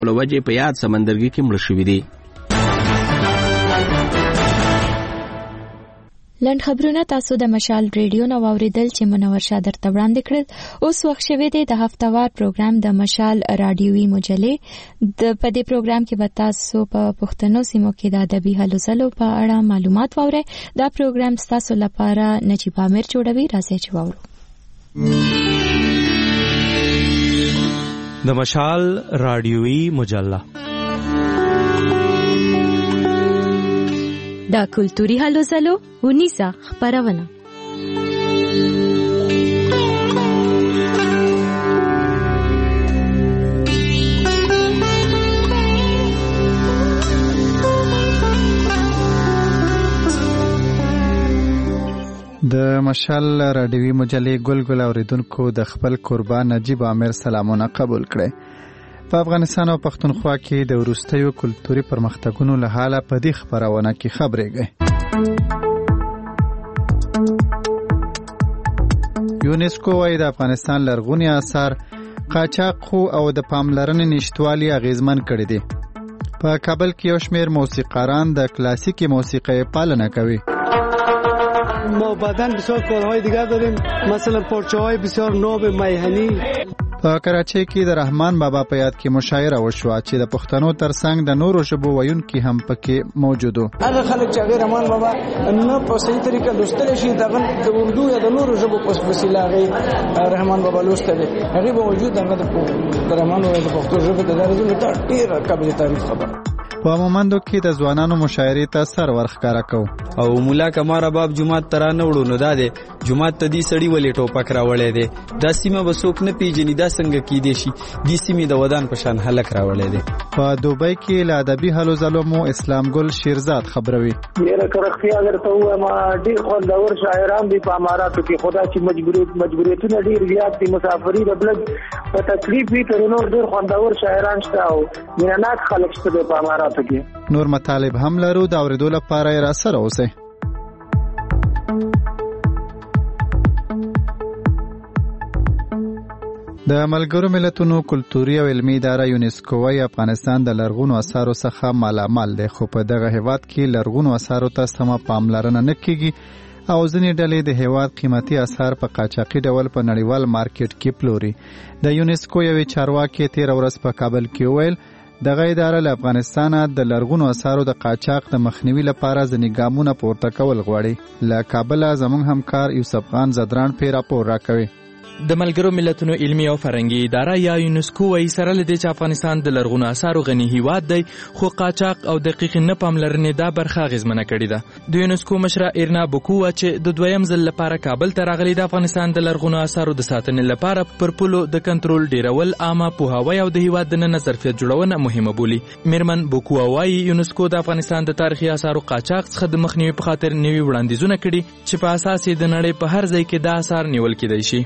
له وجې په یاد سمندرګي کې مړه شوي دي. لنډ خبرونه تاسو د مشال ریډیو نو اوریدل چې منور شاه درته وړاندې کړل. اوس وخت شوی دی د هفتهوار پروګرام د مشال رادیوي مجلې. په دې پروګرام کې به تاسو په پښتنو سیمو کې د ادبي هلو ځلو په اړه معلومات واورئ. دا پروګرام تاسو لپاره نجیب عامر جوړوي. راځئ چې واورو. د مشال رادیوي مجله دا کلتوري هلو ځلو ونیسه خپرونه. د مشال رادیوي مجلې ګلګل اوریدونکو د خپل قربان نجیب عامر سلامونه قبول کړئ. په افغانستان او پښتونخوا کې د وروستیو کلتوري پرمختګونو له حاله په دې خبرونه کې خبرېږي. یونسکو وايي د افغانستان لرغوني آثار قاچاق او د پاملرنې نشټوالي اغیزمن کړي دي. په کابل کې یو شمېر موسیقاران د کلاسیکی موسیقۍ پالنه کوي. ما بعداً بسیار کارهای دیگر داریم، مثلا پارچه‌های بسیار ناب میهنی. په کراچۍ کې د رحمان بابا په یاد کې مشاعره وشوه چې د پښتنو ترڅنګ د نورو ژبو ویونکي هم پکې موجود وو. هغه خلک چې هغه رحمان بابا نه په صحیح طریقه لوستل شي د اردو یا د نورو ژبو په وسیله هغه رحمان بابا لوستل هغه به وجود هغه د رحمان بابا د پښتو ژبې د درجو ته ډیر قابل تعریف خبره. په مومندو کې د ځوانانو مشاعرې ته سر ورښکاره کو او مولا کمار باب جمعات ترانه وړو نو دا دی جمعات ته دی سړی ولې ټوپک راوړی دی دا سیمه به څوک نه پیژني دا څنګه کیدی شي دی سیمه د ودان په شان هلک راوړی دی. په دوبۍ کې له ادبي هلو ځلو مو اسلام ګل شیرزاد خبروي. ډیره کرختیا درته وایم ډیر خوندور شاعران دي په اماراتو کې خدا چې مجبوریتونه ډیر زیات دي مسافري د بلد په تکلیف وي تر نور ډیر خوندور شاعران شته او مینانات خلک شته په اماراتو. نور مطالب هم لرو د اوریدو لپاره را سره اوسئ. د ملګرو ملتونو کلتوري او علمي اداره یونسکو وايي افغانستان د لرغونو آثارو څخه مالامال دی خو په دغه هیواد کې لرغونو آثارو ته سمه پاملرنه نه کیږي او ځینې ډلې د هیواد قیمتي آثار په قاچاقي ډول په نړیوال مارکیټ کې پلوري. د یونسکو یوې چارواکي تېره ورځ په کابل کې وویل دغه اداره له افغانستانه د لرغونو آثارو د قاچاق د مخنیوي لپاره ځینې ګامونه پورته کول غواړي. له کابله زموږ همکار یوسف خان زدران پې راپور راکوي. د ملګرو ملتونو علمي او فرهنګي اداره یا یونسکو وايي سره له دې چې افغانستان د لرغونو آثارو غني هیواد دی خو قاچاق او دقیق نه پاملرنې دا برخه اغیزمنه کړې ده. د یونسکو مشره ایرنا بوکووا چې د دویم ځل لپاره کابل ته راغلي د افغانستان د لرغونو آثارو د ساتنې لپاره پر پولو د کنټرول ډیرول عامه پوهاوی او د هیواد د نه ظرفیت جوړونه مهمه بولي. میرمن بوکووا وايي یونسکو د افغانستان د تاریخي آثارو قاچاق څخه د مخنیوي په خاطر نوي وړاندیزونه کړي چې په اساس یې د نړۍ په هر ځای کې دا آثار نیول کېدای شي.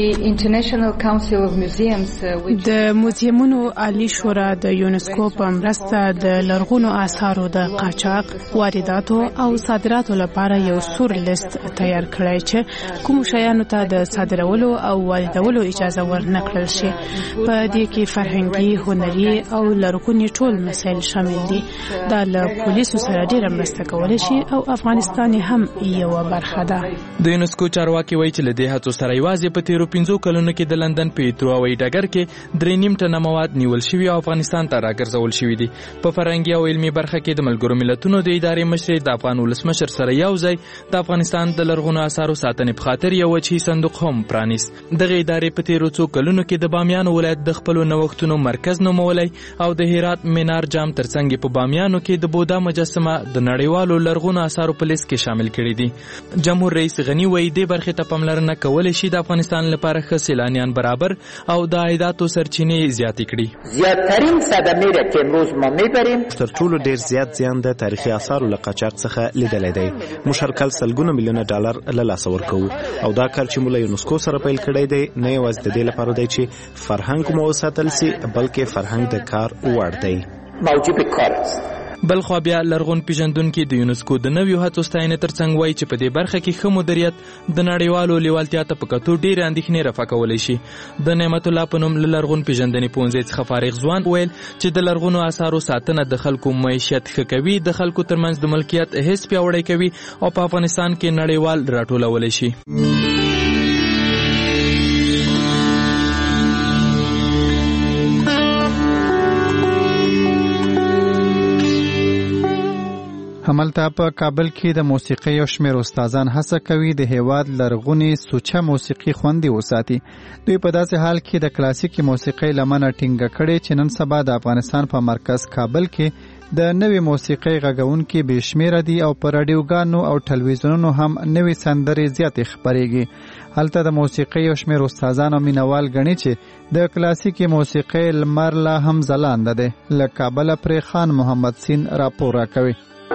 د موزیمونو عالی شورا د یونسکو په مرسته د لرغونو آثارو د قاچاق، وارداتو او صادراتو لپاره یو سور لیست تیار کړی چې کوم شیانو ته د صادرولو او واردولو اجازه ورنکړل شي. په دې کې فرهنګي، هنري او لرغوني ټول مسایل شامل دي. دا له پولیسو سره ډیره مرسته کولی شي او افغانستان هم یو برخه ده. د یونسکو چارواکي وایي چې له دې هڅو سره یوازې په تیرو 5 کلونو کې د لندن په هیترو هوایي ډګر کې 3.5 ټنه مواد نیول شوي او افغانستان ته راګرځول شوي دي. په فرهنګي او علمي برخه کې د ملګرو ملتونو د ادارې مشر د افغان ولسمشر سره یو ځای د افغانستان د لرغونو آثارو ساتنې په خاطر یو وجهي صندوق هم پرانیست. دغه ادارې په تیرو 2 کلونو کې د بامیانو ولایت د خپلو نوښتونو مرکز نومولی او د هرات مینار جام ترڅنګ په بامیانو کې د بودا مجسمه د نړیوالو لرغونو آثارو په لیست کې شامل کړي دي. جمهور رئیس غنی وایي دې برخې ته پاملرنه کولی شي د افغانستان لپاره ښه سیلانیان برابر او د عایداتو سرچینې زیاتې کړي. زیاترین صدمې را که امروز ما میبریم تر ټولو ډیر زیات زیان د تاریخي آثارو له قاچاق څخه لیدلی دی. موږ هر کال سلګونه میلیونه ډالر له لاسه ورکوو او دا کار چې موږ له یونسکو سره پیل کړی دی نه یوازې د دې لپاره دی چې فرهنګ مو وساتل سي بلکې فرهنګ د کار وړ دی. موجب کار است. بل خو بیا لرغون پیژندونکو د یونسکو د نویو هڅو ستاینه ترڅنګ وایي چې په دې برخه کې ښه مدیریت د نړیوالو لیوالتیا ته په کتو ډېرې اندېښنې رفع کولی شي. د نعمت الله په نوم له لرغون پیژندنې پوهنځي څخه فارغ ځوان ویل چې د لرغونو آثارو ساتنه د خلکو معیشت ښه کوي، د خلکو ترمنځ د ملکیت حس پیاوړی کوي او په افغانستان کې نړیوال راټولولی شي. هملته په کابل کې د موسیقۍ یو شمېر استادان هڅه کوي د هیواد لرغونی سوچه موسیقي خوندي وساتي. دوی په داسې حال کې د کلاسیکي موسیقۍ لمنه ټینګه کړې چې نن سبا د افغانستان په مرکز کابل کې د نوې موسیقۍ غږونکي بې شمېره دي او په راډیوګانو او ټلویزیونونو هم نوې سندرې زیاتې خپرېږي. هلته د موسیقۍ یو شمېر استادان او مینوال ګڼي چې د کلاسیکي موسیقۍ لمر لا هم ځلانده دی. له کابله پرې خان محمد سین راپور راکوي.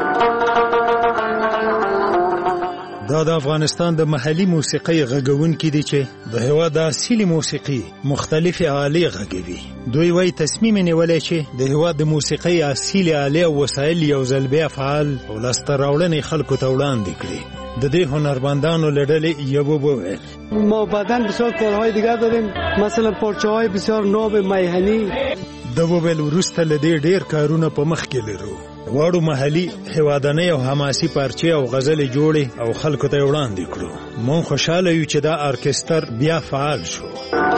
دا د افغانستان د محلي موسیقۍ غږونکي دي چې د هېواد د اصلي موسیقي مختلفې آلې غږوي. دوی وایي تصمیم نیولی چې د هېواد د موسیقۍ اصلي آلې او وسایل یو ځل بیا فعال او لاسته راوړنې خلکو ته وړاندې کړي. د دې هنرمندانو له ډلې یو وویل: ما بعداً بسیار کارهای دیگر داریم، مثلا پارچه‌های بسیار ناب میهنی. د وویل وروسته له دې ډېر کارونه په مخ کې لرو. واړو محلي هیوادنۍ او حماسي پارچې او غزلې جوړې او خلکو ته وړاندې کړو. مونږ خوشاله یو چې دا ارکستر بیا فعال شو.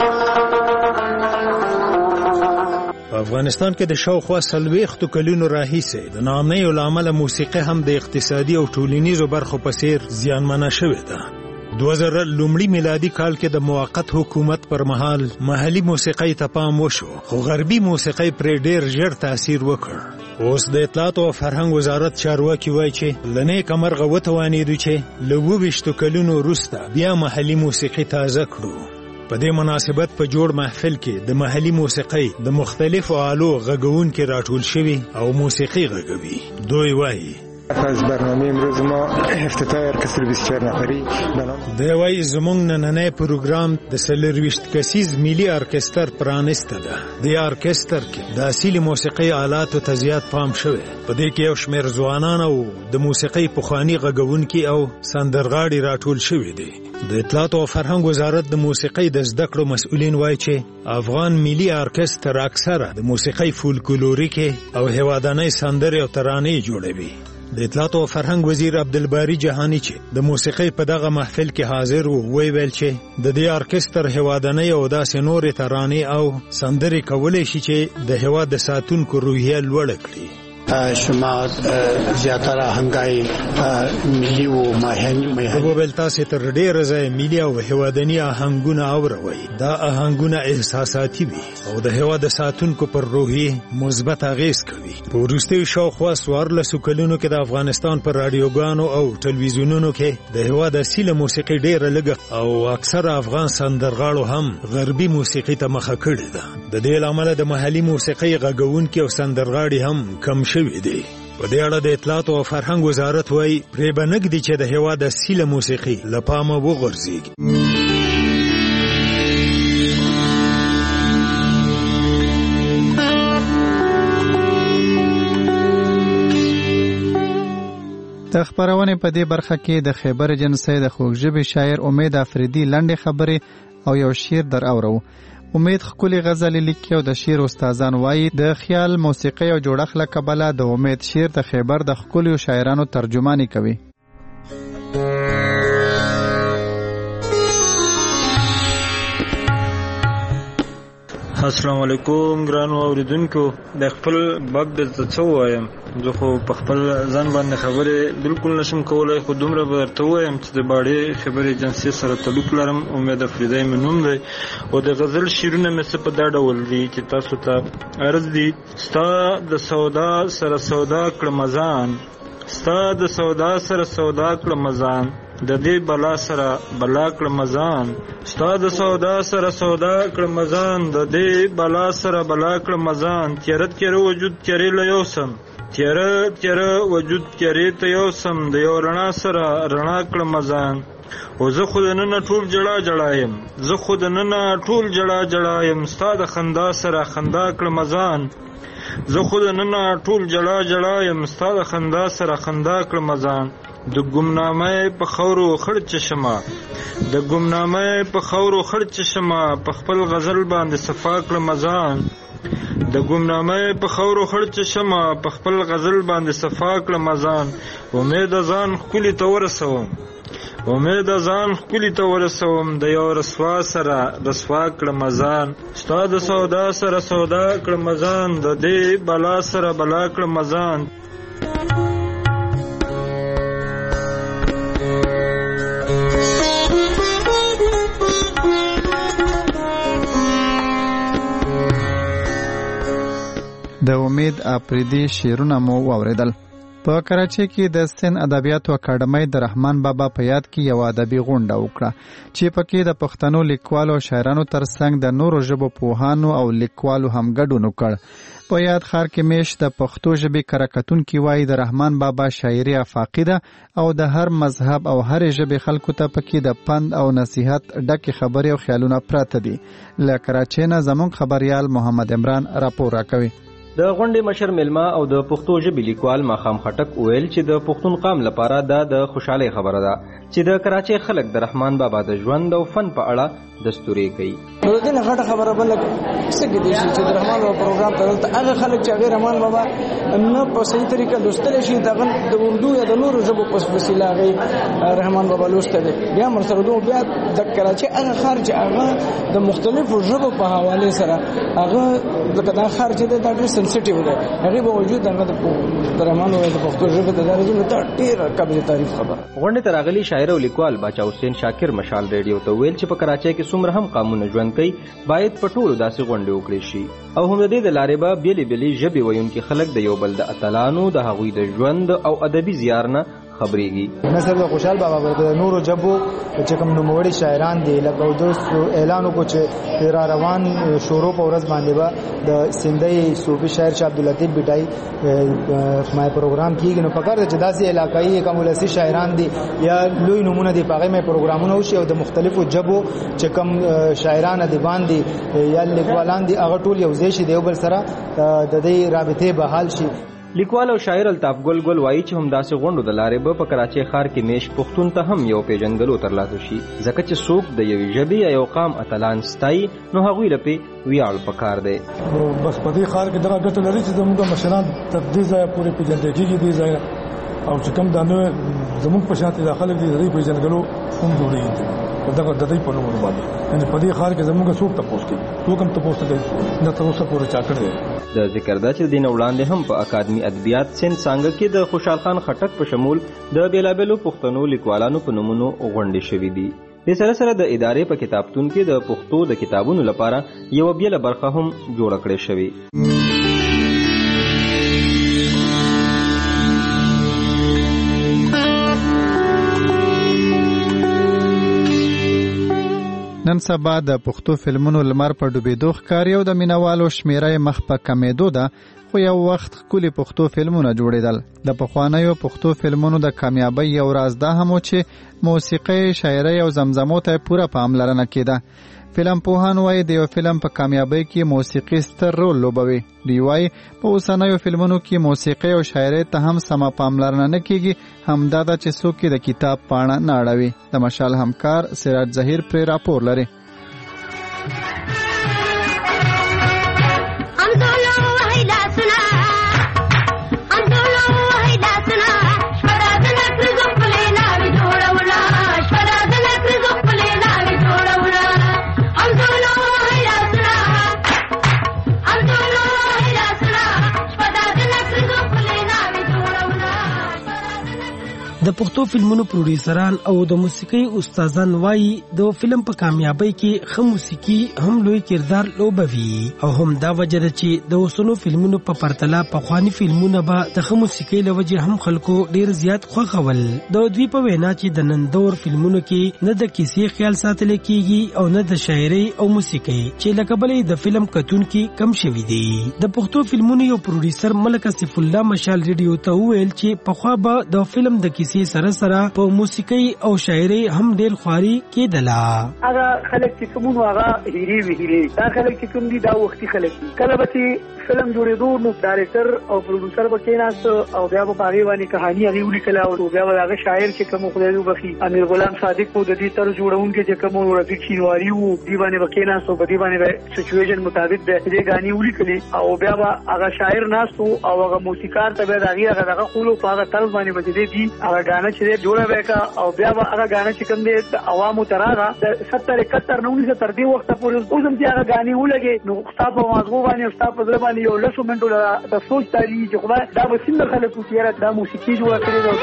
په افغانستان کې د شاوخوا 40 کلونو راهیسې د ناامنیو له امله موسیقي هم د اقتصادي او ټولنیزو برخو په څیر زیانمنه شوې ده. 2000 لومړي میلادي کال کې د موقت حکومت پر مهال محلي موسیقۍ ته پام وشو، خو غربي موسیقۍ پرې ډېر ژر تاثیر وکړ. اوس د اطلاعات او فرهنګ وزارت چارواکي وایي چې له نیکه مرغه وتوانېدو چې له 22 کلونو وروسته بیا محلي موسیقي تازه کړو. په دې مناسبت په جوړ محفل کې د محلي موسیقۍ د مختلفو آلو غږونکي راټول شوي او موسیقي غږوي. دوی وایي: از برنامه امروز ما افتتاح ارکستر 24 نفری دی وایي زمونږ نننی پروګرام د 24 کسیز ملي ارکستر پرانسته ده. د ارکستر کې د اصلي موسیقۍ آلاتو ته زیات پام شوی. په دې کې یو شمېر ځوانان او د موسیقۍ پخواني غږونکي او سندرغاړي راټول شوي دي. د اطلاعات او فرهنګ وزارت د موسیقۍ د زده کړو مسؤلین وایي چې افغان ملي ارکستر اکثره د موسیقۍ فولکلوریکي او هیوادنۍ سندرې او ترانې جوړوي. د اطلاعات او فرهنګ وزیر عبدالباری جهانی چې د موسیقۍ په دغه محفل کې حاضر وو ویل چې د دې ارکستر هیوادنۍ او داسې نورې ترانې او سندرې کولی شي چې د هیواد د ساتونکو روحیه لوړه کړي. شما زیاتره آهنګای ملي او ماهنګ وبل تاسو تر ډیره ځای ملي او هوادنی آهنګونه اوروي. دا آهنګونه احساساتي وي او د هوا د ساتونکو پر روحي مثبت اغیز کوي. په وروستي شاوخوا 14 کلونو کې د افغانستان پر رادیوګانو او ټلویزیونونو کې د هوا د اصلي موسیقي ډیره لږه او اکثر افغان سندرغاړو هم غربي موسیقي ته مخه کړې ده. د دې لامل د محلي موسیقي غږونکي او سندرغاړي هم کم شوي دي. په دې اړه د اطلاعات او فرهنګ وزارت وایي پرې به نږدې چې د هوا د اصلي موسیقي له پامه وغورځېږي. د خبرونه په دې برخه کې د خیبر جنسي د خوږژبې شاعر امید افریدي لنډه خبره او یو شعر در اورو. امید خپل غزل لیکي او د شعر استادان وایي د خیال موسیقي او جوړښت له کبله د امید شعر د خیبر د خپل شاعرانو ترجمانی کوي. السلام علیکم ګرانو اوریدونکو. د خپل بګ د څه وایم، زه خو په خپل ځان باندې خبرې بالکل نشم کولای، خو دومره به درته وایم چې د باړې خبرې جنسي سره تعلق لرم. امید افریدی مې نوم دی او د غزل شعرونه مې څه په دا ډول دي چې تاسو ته عرض دي. ستا د سودا سره سودا کړم ځان، ستا د سودا سره سودا کړم ځان، د دې بلا سره بلا کړم ځان، ستا د سودا سره سودا کړم ځان، د دې بلا سره بلا کړم ځان، تیره تیره وجود تیرې له یوسم تیاره تیاره وجود تیارې ته یو سم د یو رڼا سره رڼا کړم ځان او زه خو د ننه ټول جړا جړا یم زه خو د ننه ټول جړا جړا یم ستا د خندا سره خندا کړم ځان زه خو د ننه ټول جړا جړا یم ستا د خندا سره خندا کړم ځان د ګمنامۍ په خاورو خړ چشمه د ګمنامۍ په خاورو خړ چشمه په خپل غزل باندې صفا کړم ځان د ګمنامۍ په خاورو خړ چشمه په خپل غزل باندې صفا کړم ځان امید ځان ښکلي ته ورسوم امید ځان ښکلي ته ورسوم د یو رسوا سره رسوا کړم ځان ستا د سودا سره سودا کړم ځان د دې بلا سره بلا کړم ځان د امید اپریدي شعرونه مو واوریدل. په کراچۍ کې د سن ادبیاتو اکاډمۍ د رحمان بابا په یاد کې یو ادبي غونډه وکړه چې پکې د پښتنو لیکوالو او شاعرانو ترڅنګ د نورو ژبو پوهانو او لیکوالو هم ګډون وکړ. په یاد ښار کې میش د پښتو ژبې کرکتونکي وایي د رحمان بابا شاعري افاقي ده او د هر مذهب او هر ژبې خلکو ته پکې د پند او نصیحت ډکې خبرې او خیالونه پراته دي. له کراچۍ نه زموږ خبريال محمد عمران راپور راکوي. د غونډې مشر ملما او د پښتو ژبې لیکوال ماخام خټک ویل چې د پښتون قام لپاره دا د خوشحالۍ خبره ده چې د کراچۍ خلک د رحمان بابا د ژوند او فن په اړه دستوري کوي. نو دغه غټه خبره بل څه کې دي چې د رحمان بابا پروګرام ته هغه خلک چې هغه رحمان بابا نه په صحیح طریقه لوستل شي دغه د اردو یا د نورو ژبو په وسیله هغه رحمان بابا لوستل بیا مرسته دوه بیا د کراچۍ هغه خار چې هغه د مختلفو ژبو په حواله سره هغه د خار چې د ډېر سنسټیو ده هغه به وجود هغه د رحمان بابا د پښتو ژبه د درجه ته ډېر قابل تعریف خبره. غونډې ته راغلي شاعر او لیکوال باچا حسین شاکر مشال ریډیو ته ویل چې په کراچۍ کې څومره هم قانون ژوند کوي باید په ټولو داسې غونډې وکړي شي او هم د دې د لارې به بیلې بیلې ژبې ویونکي خلک د یو بل د اتلانو د هغوی د ژوند او ادبي زیار نه خبرېږي. مثلا خوشحال بابا د نورو جبو چې کوم نوموړي شاعران دي لکه دوست اعلان وکړ چې را روان شورو په ورځ باندې به د سندۍ صوفي شاعر شاه عبداللطیف بټای مې پروګرام کیږي نو پکار چې داسې علاقايي کومولسي شاعران دي یا لوی نمونه دي پاغه مې پروګرامونه وشي او د مختلفو جبو چې کوم شاعران ادیبان دي یا لیکوالان دي هغه ټول یو ځای شي د یو بل سره د دې رابطې بحال شي. لیکوال او شاعر الطاف ګل ګل وایي چې هم داسې غونډو د لارې به په کراچۍ ښار کې میش پښتون ته هم یو پیژندګلو ترلاسه شي ځکه چې څوک د یوې ژبې یا یو قام اتلان ستایي نو هغوی له پې ویاړ پکار دی. بس په دې ښار کې دغه ګټه لري چې زموږ مشران تر دې ځایه پورې پیژندل کېږي دې ځایه او چې کوم دا نوې زموږ په شان د خلک دې دې پیژندګلو هم جوړېږي دغه د دې په نوم باندې یعنی په دې ښار کې زموږ څوک تاسو کوي څوک هم تاسو کوي نه تاسو پورې چا کړی. د ذکر دا چې دین وړاندې هم په اکاډمي ادبیات سند څنګه کې د خوشحال خان خټک په شمول د بیلابلو پښتنو لیکوالانو په نومونو غونډې شوې دي. د سره سره د ادارې په کتابتون کې د پښتو د کتابونو لپاره یو بیله برخه هم جوړ کړې شوې. نن سبا د پښتو فلمونو لمر په ډوبېدو ښکاري او د مینوالو شمیره مخ په کمېدو ده خو یو وخت ښکلي پښتو فلمونه جوړېدل. د پخوانیو پښتو فلمونو د کامیابۍ یو راز دا هم و چې موسیقۍ شاعرۍ او زمزمو ته پوره پاملرنه کېده. فلم پوهان وایي د یو فلم په کامیابۍ کې موسیقي ستر رول لوبوي. دوی وایي په اوسنیو فلمونو کې موسیقۍ او شاعرۍ ته هم سمه پاملرنه نه کېږي. همدا ده چې څوک د کتاب پاڼه نه اړوي. د مشال همکار سراج ظهیر پرې راپور لري. د پښتو فلمونو پروډوسران او د موسیقي استادان وایي د فلم په کامیابی کې ښه موسیقي هم لوی کردار لوبوي او هم دا وجه ده چې د اوسنو فلمونو په پرتله پخواني فلمونه به د ښه موسیقي له وجې هم خلکو ډیر زیات خوښول. د دوی په وینا چې د نن دور فلمونو کې نه د کیسې خیال ساتل کیږي او نه د شاعري او موسیقي چې لکه بلې د فلم کتونکي کم شوي دي. د پښتو فلمونو یو پروډوسر ملک اسف الله مشال ریډیو ته وویل چې پخوا به د فلم د کیسې سره سره په موسیقي او شاعري هم ډېر خواري کېدله. هغه خلک چې کومو هغه هیري دا خلک چې کوم دي دا وختي خلک دي. کله به چې فلم جوړېدو نو ډایرکټر او پروډوسر به کېناست او بیا به هغې باندې کهاني هغې ولیکله او بیا به هغه شاعر چې کوم خدای دې وبخي امیر غلام صادق و د دې طرز جوړونکي چې کوم رفیق شینواري و دې باندې به کېناست او په دې باندې به سچویشن مطابق به دې ګانې ولیکلې او بیا به هغه شاعر ناست او هغه موسیقار ته به د هغې هغه خولو په هغه طرز باندې به دې دي هغه ګانه چې جوړه وکړه او بیا به هغه ګانه چې کوم دی د عوامو ته راغله د 70 71 نه 19 تر دې وخته پورې اوس هم چې هغه ګانې ولګې نو ستا په مازغو باندې او ستا په زړه باندې یو لسو منټو د سوچ تاري چې خدای دا به څنګه خلکو تېره دا موسیقي جوړه کړې ده.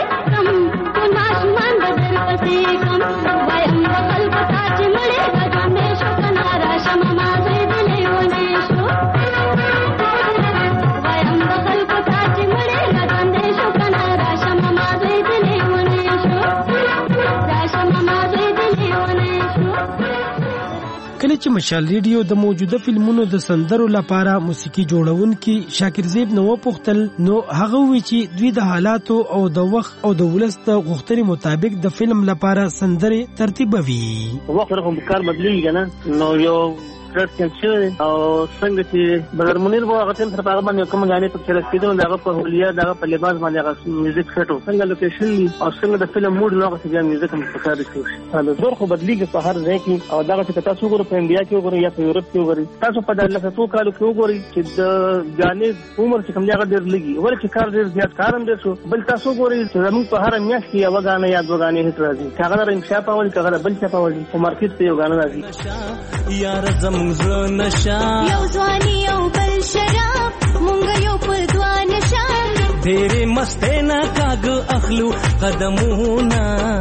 کله چې مشال ریډیو د موجوده فلمونو د سندرو لپاره موسیقي جوړونکي شاکر زیب نو پوښتل نو هغه وی چې دوی د حالاتو او د وخت او د ولست غوښتنې مطابق د فلم لپاره سندري ترتیبوي. وخت سره کوم کار بدلیږي نه نو یو ټرانسکرپشن او څنګه چې بدر منیر وو هغه تم سره هغه باندې کوم غانې په چل کېدو دغه په هولیا دغه په لباس باندې هغه میوزیک سټو څنګه لوکیشن او څنګه د فلم موډ نو هغه څنګه میوزیک هم پکار دي. دا زور خو بدلیږي په هر ځای کې او دغه چې تاسو وګورئ په انډیا کې وګورئ یا په یورپ کې وګورئ تاسو په دغه لسو کالو کې وګورئ چې د غانې عمر چې کوم ځای ډېر لګي ور چې کار ډېر زیات کارم دي شو بل تاسو وګورئ چې زموږ په هر میاشت کې یو غانې یا دوه غانې هیڅ راځي هغه د انشاء په ول هغه بل څه په ول په مارکیټ ته یو غانې راځي یار زموږ نشه یو ځواني یو بل شراب مونږ یو پر دوان شام تیرې مسته نه کاغ اخلو قدمونه.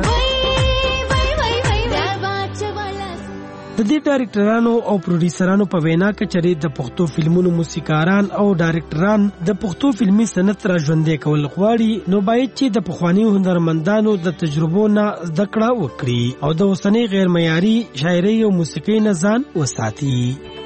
د دې ډایرکټرانو او پروډوسرانو په وینا کې چې د پښتو فلمونو موسیقاران او ډایرکټران د پښتو فلمي صنعت را ژوندې کول غواړي نو باید چې د پخوانیو هنرمندانو د تجربو نه زده کړه وکړي او د اوسنۍ غیر معیاري شاعري او موسیقي نه ځان وساتي.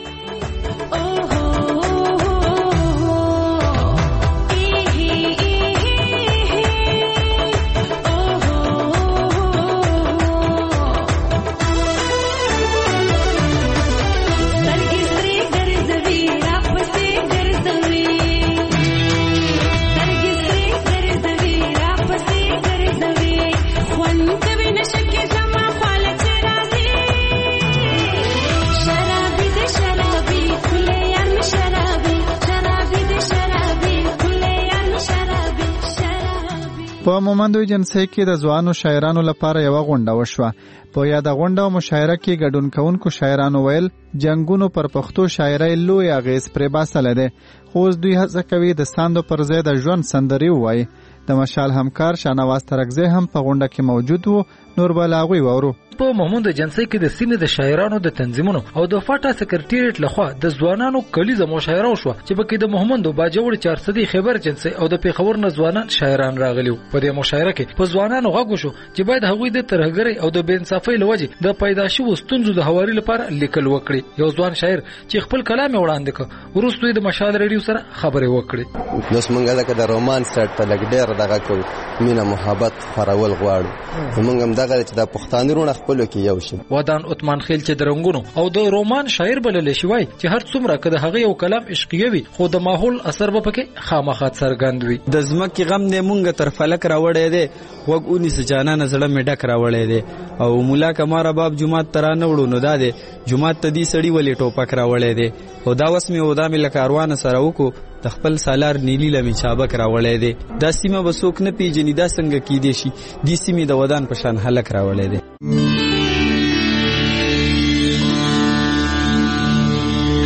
په مومندوی جنسي کې د ځوانو شاعرانو لپاره یو غونډه وشوه. په یاد غونډه او مشاعره کې ګډون کوونکو شاعرانو ویل جنگونو پر پښتو شاعرۍ لوی اغیز پرې باسل دي خو دوی هڅه کوي د ساندو پر ځای د ژوند سندري وایي. د مشال همکار شانواز ترکزی هم په غونډه کې موجود وو. نور بلاغوي وورو په مومند جنسي کې د سیمې د شاعرانو د تنظیمونو او د فاټا سکرټریټ لخوا د ځوانانو کلیزه مشاعره وشوه چې پکې د محمد باجوړ 400 خبر جنسي او د پیښور نه ځوانان شاعران راغلي. په دې مشاعره کې په ځوانانو غږ شو چې باید هغوی د ترهګرۍ او د بېانصافۍ لوجې د پیدا شوو ستونزو د هواري لپاره لیکل وکړي. یو ځوان شاعر چې خپل کلام وړاندې کړ وروسته د مشال ریډیو سره خبرې وکړي. نو څنګه د رومان سټ ته لګ ډېر دغه کو مینا محبت خورول غواړو موږ هم دغه چې د پښتانه رونه خپل کې یو شي. ودان عثمان خیل چې د رنگونو او د رومان شاعر بلل شوی چې هر څومره کده هغه یو کلام عشقي وي خو د ماحول اثر به پکې خامخا څرګند وي. د زمکه غم نه مونږ تر فلک راوړې دي وګونی سجانا نزړه می ډک راوړې دي او مولا کمار باب جمعه ترانه وړو نو داده جمعه ته دي سړی ولې ټوپک راوړې دي او دا وس می ودا می لکاروان سره وکړو د خپل سالار نیلی لمی چابک راوړې دي. دا سیمه وسوک نه پیژني دا څنګه کې دي شي د سیمه د ودان په شان هلک راوړې دي.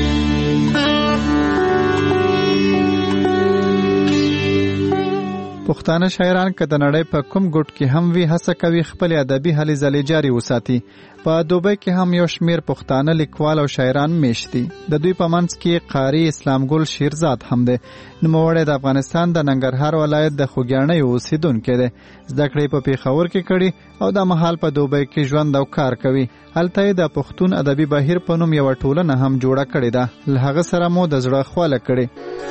په پښتانه شاعران که د نړۍ په کوم ګوټ کې هم وي هڅه کوي خپل ادبي هلې ځلې جاري وساتي. په دوبۍ کې هم یو شمیر پښتانه لیکوال او شاعران میشت دي. د دوی په منځ کې قاری اسلام ګل شیرزاد هم دی. نوموړی د افغانستان د ننګرهار ولایت د خوږیاڼۍ اوسیدونکی دی. زده کړې په پیښور کې کړي او د مهال په دوبۍ کې ژوند او کار کوي. هلته یې د پښتون ادبي بهیر په نوم یوه ټولنه هم جوړه کړې ده. له هغه سره مو د زړه خواله کړې.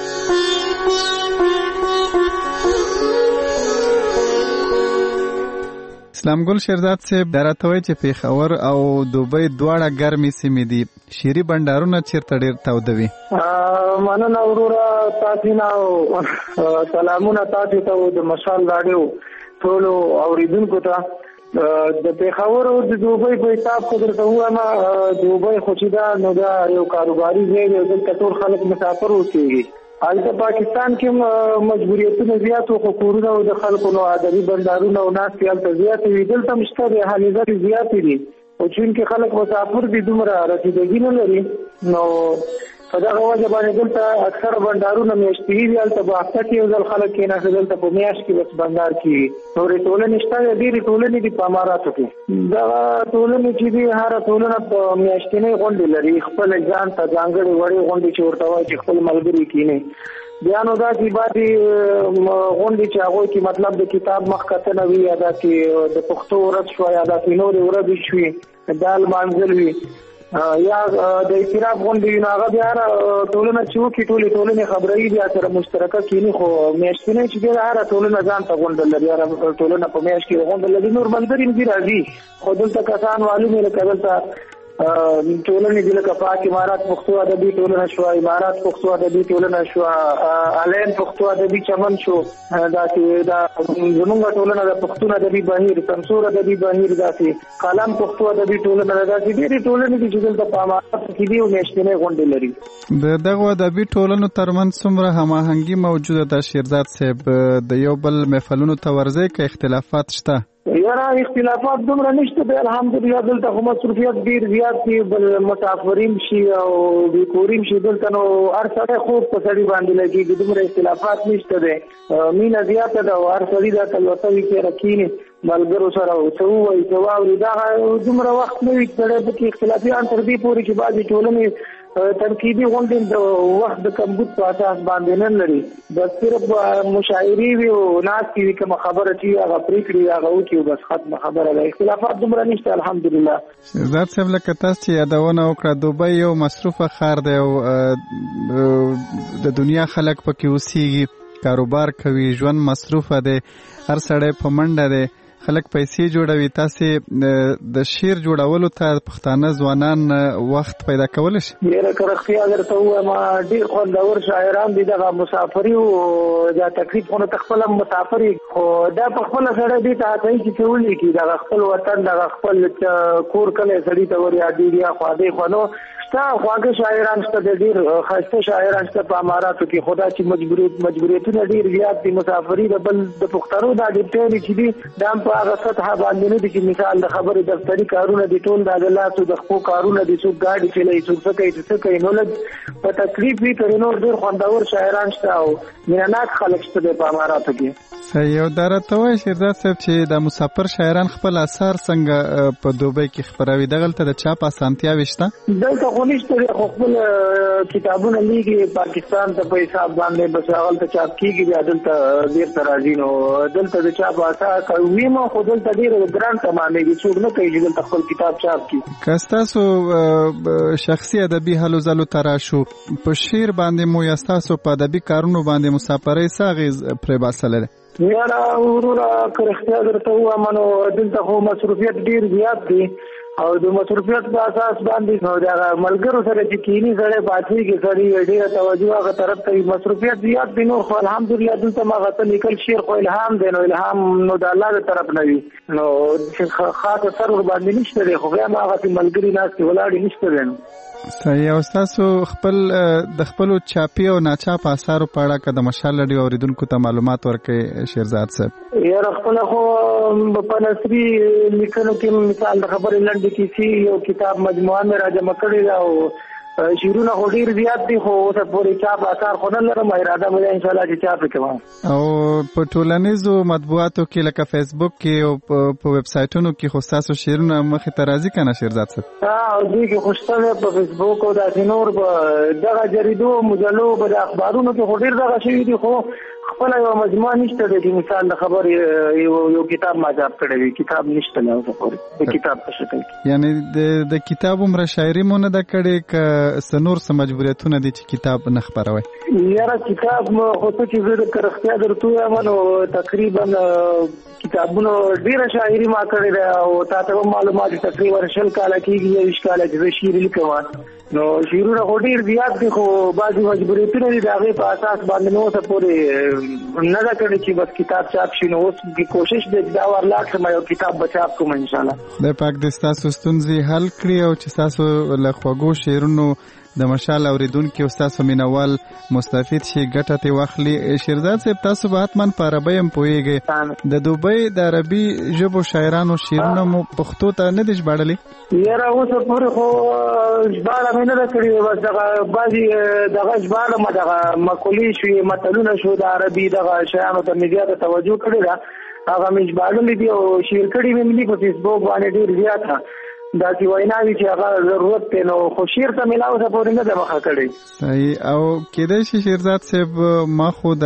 اسلام ګل شیرزاد صاحب راته وایي چې پیښور او دوبۍ دواړه ګرمې سیمې دي. شعري بنډارونه چیرته ډېر تاوده وي؟ مننه وروره تاسې نه سلامونه تاسې ته د مشال راډیو ټولو اورېدونکو ته. د پیښور او د دوبۍ په حساب کې درته ووایم دوبۍ خو چې ده نو دا یو کاروباري ځای دی. دلته ټول خلک مسافر اوسېږي. هلته پاکستان کې مجبوریتونه زیات وو خو کورونه او د خلکو نو ادبي بنډارونه او ناستې هلته زیاتې وي. دلته هم شته دی هلې ځلې زیاتې دي خو چونکې خلک مسافر دي دومره رسیدګي نه لري نو په دغه وجه باندې دلته اکثر بنډارونه میاشتې دي. هلته په هفته کې یو ځل خلک کېناستي. دلته په میاشت کې بس بنډار کېږي. نورې ټولنې شته ډېرې ټولنې دي په اماراتو کې. دغه ټولنې چې دي هره ټولنه په میاشتنۍ غونډې لري. خپل ځان ته ځانګړې وړې غونډې چې ورته وایي چې خپل ملګري کېني. بیا نو دا چې بعضې غونډې چې هغوی کې مطلب د کتاب مخ کتنه وي یا داسې د پښتو ورځ شوه یا داسې نورې ورځې شوې دا لمانځل وي یا د اعتراف غونډې وي نو هغه بیا هره ټولنه چې وکړي ټولې ټولنې خبروي بیا سره مشترکه کېني. خو میاشتنۍ چې دی هره ټولنه ځان ته غونډه لري. هره ټولنه په میاشت کې غونډه لري. نور ملګري هم دي راځي خو دلته کسان معلوم یې لکه دلته ټولنې دي لکه پاک امارات پښتو ادبي ټولنه شوه، امارات پښتو ادبي ټولنه شوه، الین پښتو ادبي چمن شو. داسې دا زمونږ ټولنه د پښتون ادبي بهیر، سمسور ادبي بهیر، داسې قلم پښتو ادبي ټولنه ده. داسې ډېرې ټولنې دي چې دلته په اماراتو کې دي او میاشتنۍ غونډې لري. د دغو ادبي ټولنو ترمنځ څومره هماهنګي موجوده ده شیرزاد صاحب؟ د یو بل محفلونو ته ورځئ که اختلافات شته؟ یاره اختلافات دومره نشته دی الحمدلله. دلته خو مصروفیت ډېر زیات دي. بل مسافرین شي او بیکوریم شي دلته نو هر سړی خوب په سړي باندې لګېږي. دومره اختلافات نشته دی. مینه زیاته ده او هر سړي دا تلوسه وي چې رکینې ملګرو سره څه ووایي څه واوري. دغه دومره وخت نه وي سړی پکې اختلافیان تر دې پورې چې بعضې ټولنې ترکیبي غونډې د وخت د کمبود په اساس باندې نه لري. بس صرف مشاعرې وي او ناستې وي. کومه خبره چې هغه پرېکړې هغه وکړي او بس ختمه خبره ده. اختلافات دومره نشته الحمدلله. شیرزاد صاحب لکه تاسو چې یادونه وکړه دوبۍ یو مصروفه ښار دی او د دنیا خلک پکې اوسېږي، کاروبار کوي، ژوند مصروفه دی، هر سړی په منډه دی، خلک پیسې جوړوي. تاسې د شعر جوړولو ته پښتانه ځوانان وخت پیدا کولی شي؟ ډېره که رښتیا درته ووایم ډېر خوندور شاعران دي. دغه مسافري او دا تکلیف خو نه ته خپله مسافر یې خو دا په خپله سړی دې ته هڅوي چې څه ولیکي. دغه خپل وطن دغه خپل کور کلی سړي ته ور یادېږي یا خوا دې خوا نو شته خواږه شاعران شته د ډېر ښایسته شاعران شته په اماراتو کې. خو دا چې مجبوریتونه ډېر زیات دي. مسافري د بل د پښتنو دا ډیپټیري چې دي دا هم په هغه سطح باندې نه دي چې مثال د خبرې دفتري کارونه دي ټول دا د لاسو د خپو کارونه دي. څوک ګاډي چلوي، څوک څه کوي، څه کوي. نو لږ په تکلیف وي ترې نور ډېر خوندور شاعران شته او مینهناک خلک شته دی په اماراتو کې. صحیح. او دا راته وایي شیرزاد صاحب چې د مسافر شاعران خپل اثار څنګه په دوبۍ کې خپروي؟ دغلته د چاپ اسانتیاوې شته؟ دلته خو نشته دی. خو خپل کتابونه لیکي پاکستان ته په حساب باندې بس هغلته چاپ کېږي. بیا دلته بېرته راځي نو دلته د چاپ اساس کوي مو خو دلته ډېر ګران تمامېږي. څوک نه کوي چې دلته خپل کتاب چاپ کړي. که ستاسو شخصي ادبي هلو ځلو ته راشو په شعر باندې مو یا ستاسو په ادبي کارونو باندې مسافرۍ څه اغېز پرې باسلی دی؟ یاره وروره که رښتیا درته ووایم نو دلته خو مصروفیت ډېر زیات دی او د مصروفیت په اساس باندې نو د ملګرو سره چې کینی سړی پاتېږي سړی ډېره توجه هغه طرف ته مصروفیت زیات دی. نور خو الحمدلله دلته ما غته لیکل شعر خو الهام دی. نو الهام نو د الله د طرف نه وي نو خاص اثر ور باندې نشته دی. خو بیا ما هغه ملګري ناستې ولاړې نشته دی. صحیح. او ستاسو خپل د خپلو چاپي او ناچاپ اثارو په اړه که د مشال راډیو اوریدونکو ته معلومات ورکړئ شیرزاد صاحب؟ یاره خپله خو په نثري لیکنو کې مثال د خبرې لنډې کیسې یو کتاب مجموعه مې راجمع کړې ده او شیرونه خو ډیر زیات دي خو اوس پورې چاپ اثر خو نه لرم اراده مې ان شاء الله چې چاپ کوم. او په ټولنیزو مطبوعاتو کې لکه فیسبوک کې او په ویب سایټونو کې خو تاسو شیرونه مخې ته راځي کنه شیرزاد صاحب؟ او دې کې خوشتل په فیسبوک او د نور په دغه جریدو مجلو په اخبارونو کې خو ډیر دغه شوی دي خو خپل یو مجموعه نشته د مثال د خبر یو کتاب ما چاپ کړی وی کتاب نشته نه اوسه پورې د کتاب په شکل یعنی د کتاب عمر شاعری مونږ د کړي ک سنور سم مجبوریتونه دي چې کتاب نه خبروي یاره کتاب خو څه چې زه د کرختیا درته یم نو تقریبا کتابونو ډیره شاعری ما کړی ده او تاسو معلومات تقریبا شل کال کېږي یو کال چې شعر لیکم نو شیرونه خو ډیر زیات دي خو بعضی مجبوریتونه دي د هغې په اساس باندې نو اوسه پورې نه ده کړې چې بس کتاب چاپ شي نو اوس کوشش دی چې دا ورلاک شم یو کتاب به چاپ کوم انشاءالله. خدای پاک دې ستاسو ستونزې حل کړي او چې ستاسو له خوږو شعرونو د مشال اوریدونکو ستاسو مینوال مستفید شي ګټه ته واخلي. شیرزاد صاحب تاسو به حتمن په عربی هم پوهیږئ د دوبۍ د عربي ژبو شاعرانو شعرونه مو پښتو ته نه دي ژباړلي؟ یاره اوسه پورې خو ژباړه مې نه ده کړې بس دغه بعضې دغه ژباړه ما دغه مقولې شوې متلونه شو د عربي دغه شیانو ته مې زیاته توجه کړې ده هغه مې ژباړلي دي او شعر کړي مې ملي په فیسبوک باندې ډېر زیاته دا چې ویناوي چې هغه ضرورت دی نو خو شعر ته مې لا اوسه پورې نه ده مخه کړې. صحیح. او کېدای شي شیرزاد صاحب ما خو د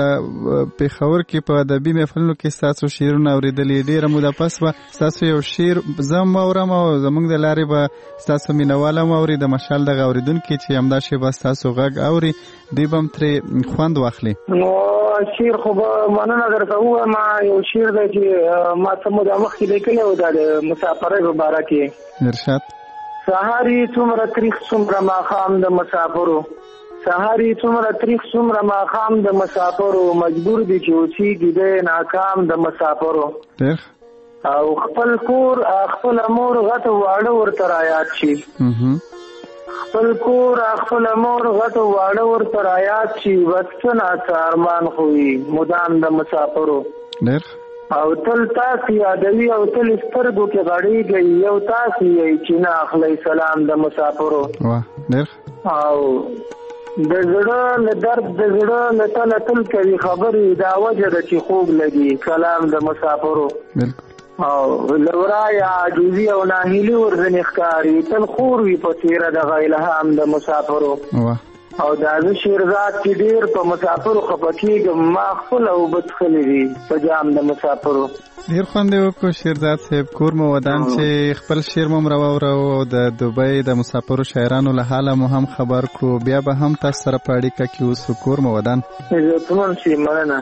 پېښور کې په ادبي محفلونو کې ستاسو شعرونه اورېدلي ډېره موده پس به ستاسو یو شعر زه هم اورم او زموږ د لارې به ستاسو مینوال هم اوري د مشال دغه اورېدونکي چې همدا شیبه ستاسو غږ اوري دوی به هم ترې خوند واخلي. نو شعر خو به مننه درته ووایم یو شعر دی چې ما څه موده مخکې لیکلی و دا د مسافرۍ په باره کې ارشاد. سهاري څومره تریخ څومره ماښام د مسافرو سهاري څومره تریخ څومره ماښام د مسافرو مجبور دي چې اوسېږي دی ناکام د مسافرو او خپل کور خپل مور غټ واړه ورته رایاد شي خپل کور خپل مور غټ واړه ورته رایاد شي بس څه ناڅه ارمان خو وي مدام د مسافرو او تل تاسې یادوي او تل سترګو کې غړېږئ یو تاسې یې چې نه اخلئ سلام د مسافرو او د زړه له درد د زړه له تله تل کوي خبرې دا وجه ده چې خوب لګي کلام د مسافرو او لورای عاجزي او ناهیلي ورځنې ښکاري تل خور وي په څېره دغه الهام د مسافرو او دا زه شیرزاد چې ډېر په مسافرو خفه کېږم ما خپل اوبه څښلې دي په جام د مسافرو. ډېر خوند یې وکړو شیرزاد صاحب کور مو ودان چې خپل شعر مو راواورو او د دوبۍ د مسافرو شاعرانو له حاله مو هم خبر کړو بیا به هم تاسو سره په اړیکه کې اوسو کور مو ودان. عزتمن شي مننه.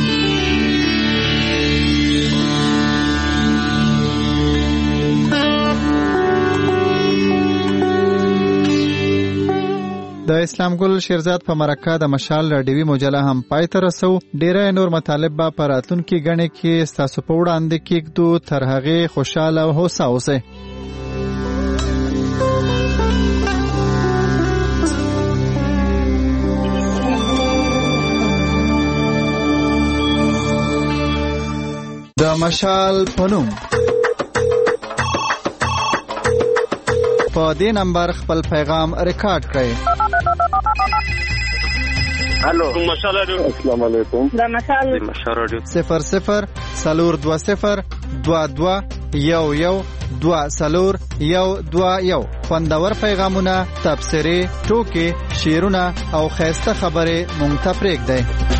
د اسلام ګل شیرزاد په مرکه د مشال راډیوي مجله هم پای ته رسو. ډیره نور مطالب به په راتلونکي غڼې کې ستاسو په وړاندې کېږدو. تر هغې خوشاله او هوسا اوسئ. د مشال په نوم په دې نمبر خپل پیغام ریکارډ کړئ. الو مشال رادیو. السلام علیکم. د مشال رادیو 00 420 22 11 خوندور پیغامونه تبصرې ټوکې شعرونه او خیسته خبرې مونږ ته پرېږدئ.